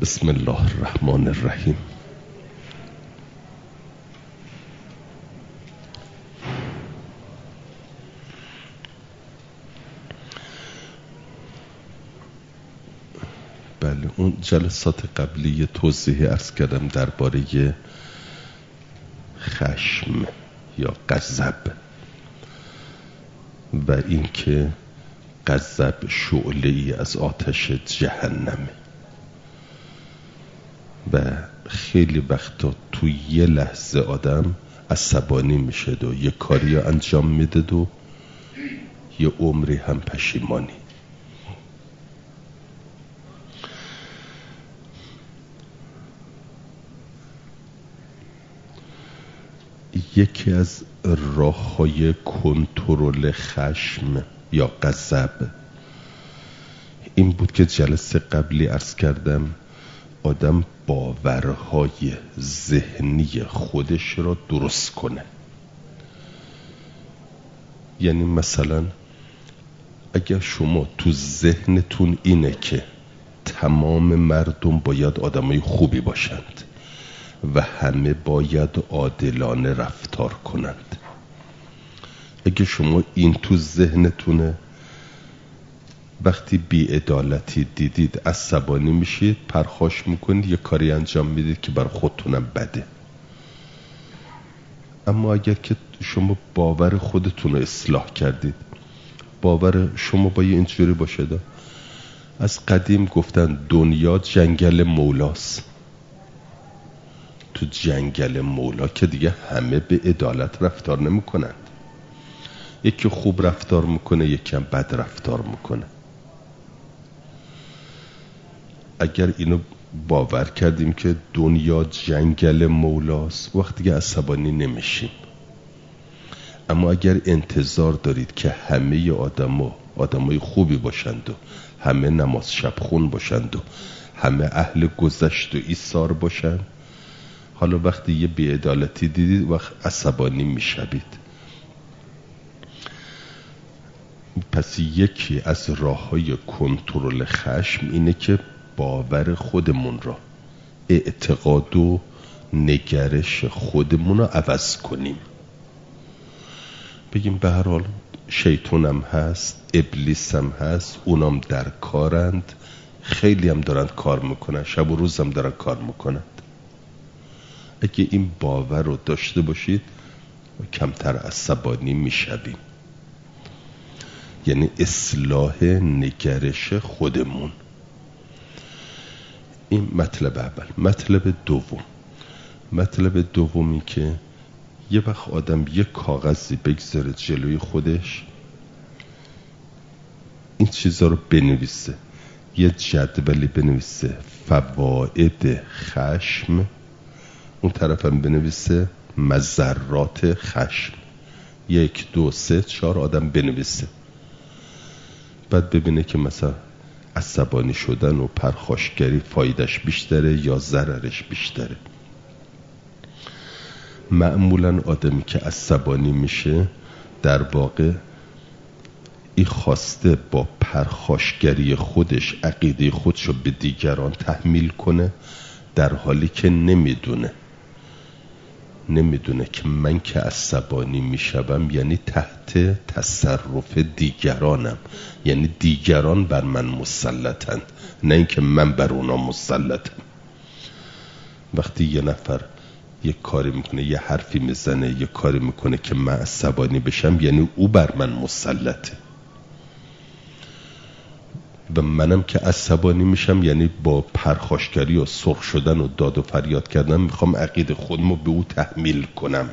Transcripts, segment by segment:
بسم الله الرحمن الرحیم. بله، اون جلسات قبلی توضیحی عرض کردم درباره خشم یا غضب و اینکه غضب شعله‌ای از آتش جهنمه و خیلی وقتا تو یه لحظه آدم عصبانی میشه و یه کاری انجام میده و یه عمری هم پشیمانی. یکی از راه‌های کنترل خشم یا غضب این بود که جلسه قبلی عرض کردم آدم باورهای ذهنی خودش را درست کنه. یعنی مثلا اگر شما تو ذهنتون اینه که تمام مردم باید آدمای خوبی باشند و همه باید عادلانه رفتار کنند، اگه شما این تو ذهنتونه، وقتی بی‌عدالتی دیدید عصبانی میشید، پرخاش میکنید، یه کاری انجام میدید که بر خودتونم بده. اما اگر که شما باور خودتون رو اصلاح کردید، باور شما باید اینجوری باشه از قدیم گفتن دنیا جنگل مولاست. تو جنگل مولا که دیگه همه به عدالت رفتار نمی کنند. یکی خوب رفتار میکنه، یکی هم بد رفتار میکنه. اگر اینو باور کردیم که دنیا جنگل مولاست، وقتی که عصبانی نمیشیم. اما اگر انتظار دارید که همه آدمای خوبی باشند و همه نماز شب خون باشند و همه اهل گذشت و ایثار باشند، حالا وقتی یه بی‌عدالتی دیدید وقت عصبانی میشوید. پس یکی از راه‌های کنترل خشم اینه که باور خودمون را، اعتقاد و نگرش خودمون را عوض کنیم. بگیم به هر حال شیطانم هست، ابلیس هم هست، اونام در کارند، خیلی هم دارند کار میکنن، شب و روز هم دارن کار میکنن. اگه این باور رو داشته باشید کمتر عصبانی میشویم. یعنی اصلاح نگرش خودمون. این مطلب اول. مطلب دومی که یه وقت آدم یه کاغذی بگذاره جلوی خودش، این چیزا رو بنویسه، یه جدولی بنویسه فواید خشم، اون طرف هم بنویسه مضرات خشم، 1 2 3 4 آدم بنویسه. بعد ببینه که مثلا عصبانی شدن و پرخاشگری فایدهش بیشتره یا ضررش بیشتره. معمولا آدمی که عصبانی میشه در واقع این خواسته با پرخاشگری خودش عقیده خودشو به دیگران تحمیل کنه، در حالی که نمیدونه که من که عصبانی میشوم یعنی تحت تصرف دیگرانم، یعنی دیگران بر من مسلطند، نه اینکه من بر اونا مسلطم. وقتی یه نفر یه کاری میکنه، یه حرفی میزنه، یه کاری میکنه که من عصبانی بشم، یعنی او بر من مسلطه. و منم که عصبانی میشم یعنی با پرخاشگری و سرخ شدن و داد و فریاد کردن میخوام عقیده خودمو به او تحمیل کنم.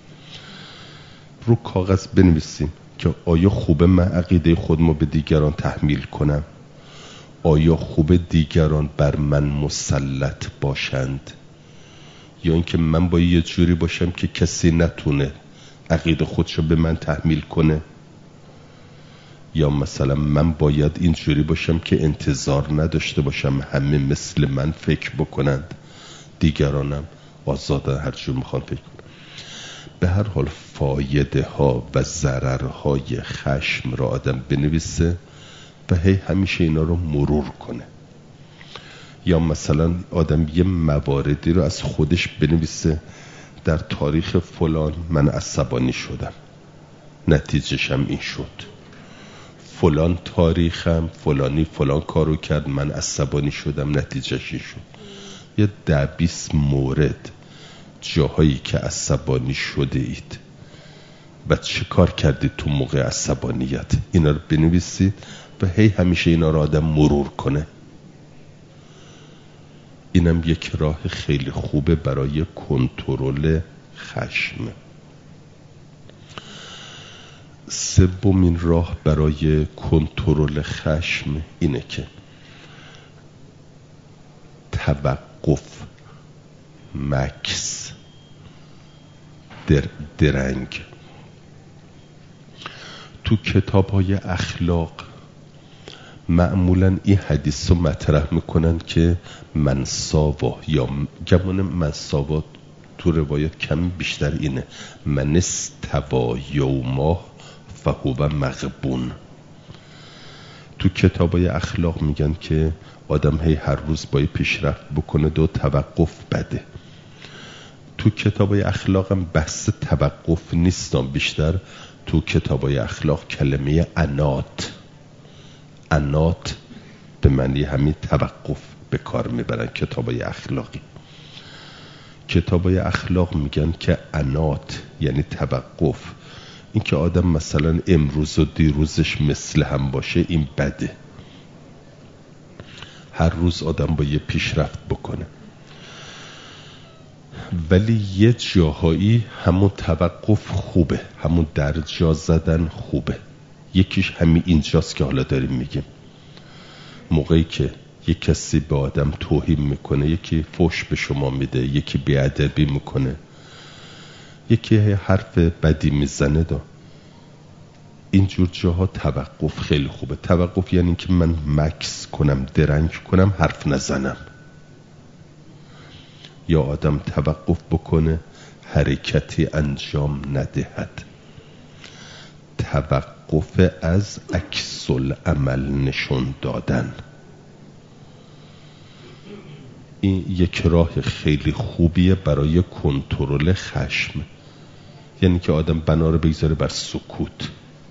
رو کاغذ بنویسیم که آیا خوبه من عقیده خودمو به دیگران تحمیل کنم؟ آیا خوبه دیگران بر من مسلط باشند؟ یا اینکه من باید یه جوری باشم که کسی نتونه عقیده خودشو به من تحمیل کنه؟ یا مثلا من باید اینجوری باشم که انتظار نداشته باشم همه مثل من فکر بکنند، دیگرانم آزادن هر جور میخوان فکر کنند. به هر حال فایده ها و ضررهای خشم را آدم بنویسه و همیشه اینا رو مرور کنه. یا مثلا آدم یه مواردی رو از خودش بنویسه در تاریخ فلان من عصبانی شدم، نتیجهشم این شد. فلان تاریخم فلانی فلان کارو کرد، من عصبانی شدم، نتیجهش این شد. یه 10-20 مورد جاهایی که عصبانی شده اید و چه کار کردید تو موقع عصبانیت، اینا رو بنویسید و همیشه اینا رو آدم مرور کنه. اینم یک راه خیلی خوبه برای کنترل خشم. سومین راه برای کنترل خشم اینه که توقف، مکث، درنگ. تو کتاب‌های اخلاق معمولاً این حدیث رو مطرح میکنن که منساوا یا گمان منساوا تو روایات کمی بیشتر اینه، من استوا یوما فهو مغبون. تو کتابای اخلاق میگن که آدم هر روز باید پیشرفت بکنه، دو توقف بده. تو کتابای اخلاق هم بحث توقف نیستم، بیشتر تو کتابای اخلاق کلمه انات به معنی همین توقف به کار میبرن. کتابای اخلاقی، کتابای اخلاق میگن که انات یعنی توقف. این که آدم مثلا امروز و دیروزش مثل هم باشه این بده. هر روز آدم باید پیشرفت بکنه، ولی یه جاهایی همون توقف خوبه، همون درجا زدن خوبه. یکیش همین اینجاست که حالا داریم میگیم. موقعی که یک کسی به آدم توهین میکنه، یکی فحش به شما میده، یکی بیادبی میکنه، یکی حرف بدی میزنه، اینجور جاها توقف خیلی خوبه. توقف یعنی که من مکث کنم، درنگ کنم، حرف نزنم. یا آدم توقف بکنه، حرکتی انجام ندهد. توقف از عکس العمل نشون دادن. این یک راه خیلی خوبیه برای کنترل خشم، یعنی که آدم بنا رو بگذاره بر سکوت.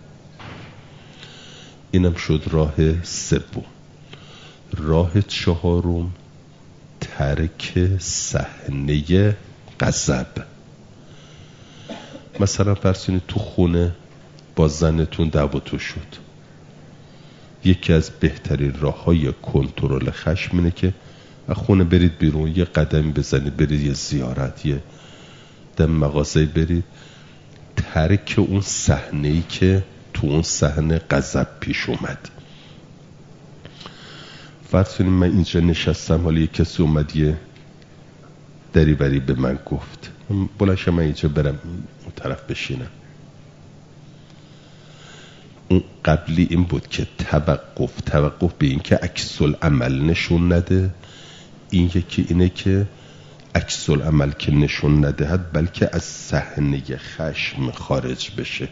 اینم شد راه سوم. راه چهارم ترک صحنه غضب. مثلا فرض کنید تو خونه با زنتون دعواتون شد. یکی از بهترین راه‌های کنترل خشم اینه که از خونه برید بیرون، یه قدمی بزنید، برید یه زیارت، یه دم مغازه برید، ترک اون صحنه‌ای که تو اون صحنه غضب پیش اومد. فرض کنید من اینجا نشستم، حالا یه کسی اومد یه دریوری به من گفت، بلنشم من اینجا برم اون طرف بشینم. اون قبلی این بود که توقف به این که عکس العمل نشون نده. این یکی اینه که عکس العمل که نشون ندهد بلکه از صحنه خشم خارج بشه.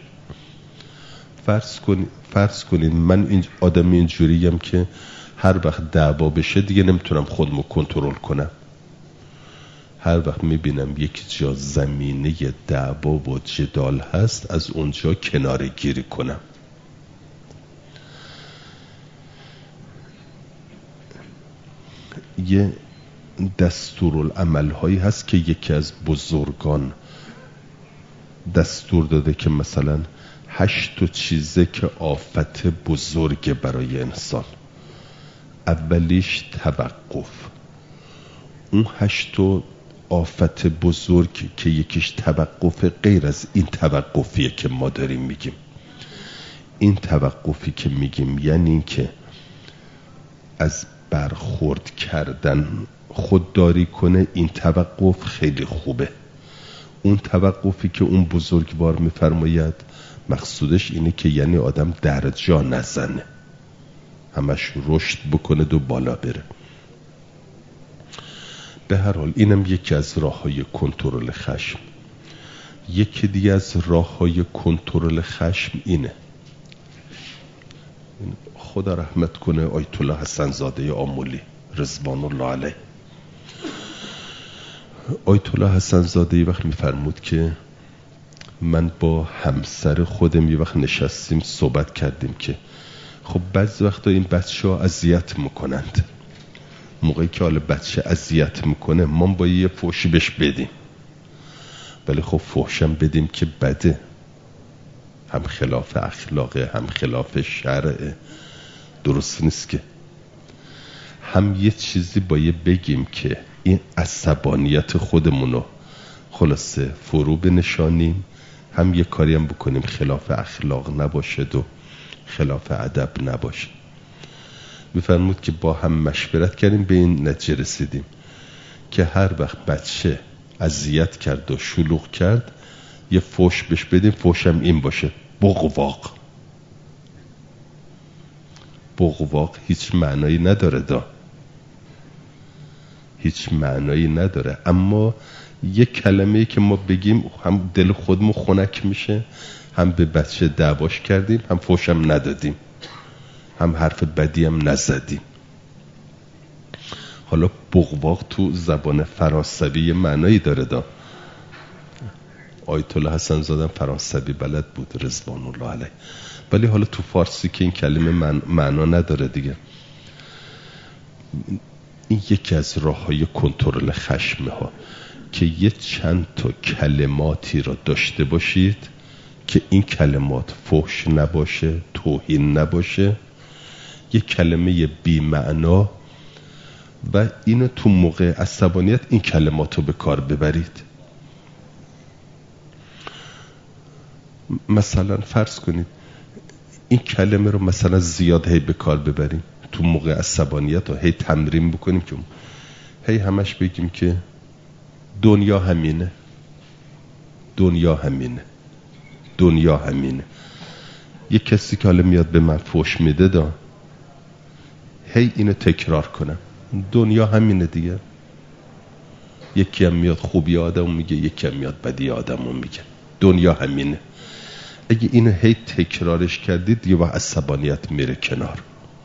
فرض کنید من این آدم اینجوریم که هر وقت دعوا بشه دیگه نمیتونم خودمو کنترل کنم. هر وقت میبینم یک جا زمینه دعوا و جدال هست، از اونجا کناره گیری کنم. یه دستورالعمل هایی هست که یکی از بزرگان دستور داده که مثلا 8 چیزه که آفت بزرگ برای انسان. اولیش توقف. اون 8 آفت بزرگ که یکیش توقف غیر از این توقفیه که ما داریم میگیم. این توقفی که میگیم یعنی این که از برخورد کردن خودداری کنه. این توقف خیلی خوبه. اون توقفی که اون بزرگوار میفرماید مقصودش اینه که یعنی آدم در جا نزنه، همش رشد بکنه و بالا بره. به هر حال اینم یکی از راه‌های کنترل خشم. یکی دیگه از راه‌های کنترل خشم اینه، خدا رحمت کنه آیت الله حسن زاده آملی رضوان الله علیه. آیت الله حسن زاده یه وقت میفرمود که من با همسر خودم یه وقت نشستیم صحبت کردیم که خب بعضی وقتا این بچه ها اذیت میکنند، موقعی که حالا بچه اذیت میکنه ما با یه فحشی بهش بدیم، ولی خب فحشم بدیم که بده، هم خلاف اخلاقه هم خلاف شرعه، درست نیست که. هم یه چیزی باید بگیم که این عصبانیت خودمونو خلاصه فرو بنشانیم، هم یه کاری هم بکنیم خلاف اخلاق نباشه و خلاف ادب نباشه. میفرمود که با هم مشورت کردیم به این نتیجه رسیدیم که هر وقت بچه اذیت کرد و شلوغ کرد یه فحش بهش بدیم، فحش هم این باشه: بغواق. بغواق هیچ معنایی نداره هیچ معنایی نداره، اما یه کلمه‌ای که ما بگیم هم دل خودمون خنک میشه، هم به بچه دعواش کردیم، هم فحش هم ندادیم، هم حرف بدی هم نزدیم. حالا بغواق تو زبان فرانسوی معنایی داره آیت الله حسن زاده فرانسوی بلد بود رضوان الله علیه، ولی حالا تو فارسی که این کلمه معنا نداره دیگه. این یکی از راه‌های کنترل خشم ها که یه چند تا کلماتی را داشته باشید که این کلمات فحش نباشه، توهین نباشه، یه کلمه بی معنا، و اینو تو موقع عصبانیت این کلمات رو به کار ببرید. مثلا فرض کنید این کلمه رو مثلا زیاد هی به کار ببریم تو موقع عصبانیت و هی تمرین بکنیم که هی همش بگیم که دنیا همینه، دنیا همینه، دنیا همینه. یه کسی که حالا میاد به من فحش میده هی اینو تکرار کنم: دنیا همینه دیگه. یکی هم میاد خوبی آدمو میگه، یکی هم میاد بدی آدمو میگه، دنیا همینه. اگه اینو هی تکرارش کردید دیگه با عصبانیت میره کنار.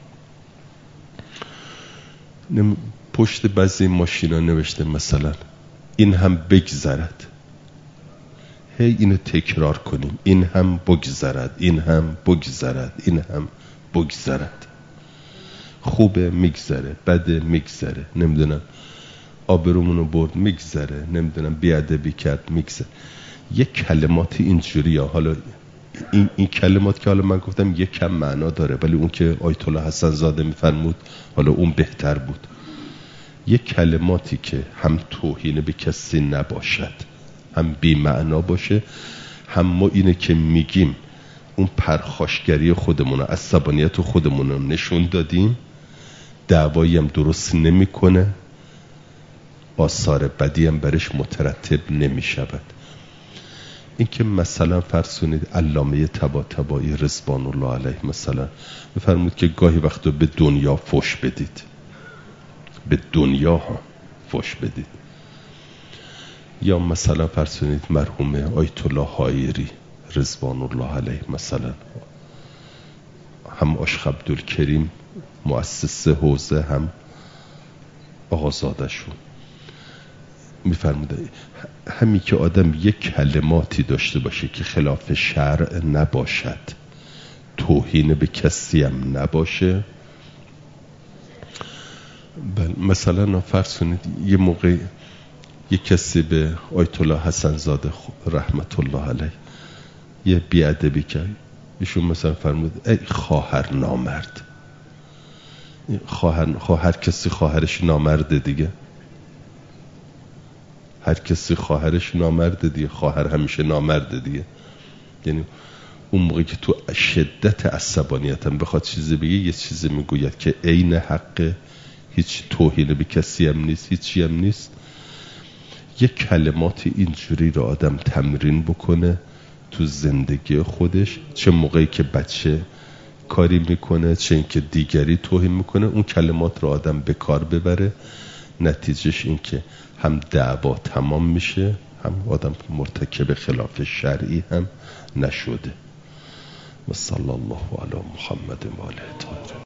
پشت بعضی ماشینا نوشته مثلا این هم بگذرد، هی اینو تکرار کنیم: این هم بگذرد، این هم بگذرد، این هم بگذرد. خوبه میگذره، بده میگذره، نمیدونم آبرومونو برد میگذره، نمیدونم بیادبی کرد میگذره. یک کلمات اینجوری ها. حالا این کلمات که حالا من گفتم یک کم معنا داره، ولی اون که آیت الله حسن زاده میفرمود حالا اون بهتر بود. یک کلماتی که هم توهین به کسی نباشد، هم بی معنا باشه، هم ما اینه که میگیم اون پرخاشگری خودمون، عصبانیت خودمون رو نشون دادیم، دعوایی هم درست نمیکنه، آثار بدی هم برش مترتب نمیشود. این که مثلا فرض کنید علامه طباطبایی رضوان الله علیه مثلا میفرمود که گاهی وقتا به دنیا فحش بدید، به دنیا ها فحش بدید. یا مثلا فرض کنید مرحوم آیت الله حایری رضوان الله علیه مثلا، هم عاشق عبدالکریم مؤسس حوزه، هم آقازادشون، میفرموده همین که آدم یک کلماتی داشته باشه که خلاف شرع نباشد، توهین به کسی هم نباشه. مثلا فرض کنید یه موقع یک کسی به آیت الله حسن زاده رحمت الله علیه یه بیادبی کرد، ایشون مثلا فرمود: ای خواهر نامرد. خواهر کسی خواهرش نامرده دیگه، هر کسی خواهرش نامرده دیگه، خواهر همیشه نامرده دیگه. یعنی اون موقعی که تو شدت عصبانیتم بخواد چیزی بگه، یه چیزی میگوید که عین حق، هیچ توهین به کسی هم نیست، هیچی هم نیست. یه کلمات اینجوری رو آدم تمرین بکنه تو زندگی خودش، چه موقعی که بچه کاری میکنه، چه اینکه دیگری توهین میکنه، اون کلمات رو آدم به کار ببره. نتیجهش این که هم دعوا تمام میشه، هم آدم مرتکب خلاف شرعی هم نشده. و صلی الله علی محمد و آله طاهرین.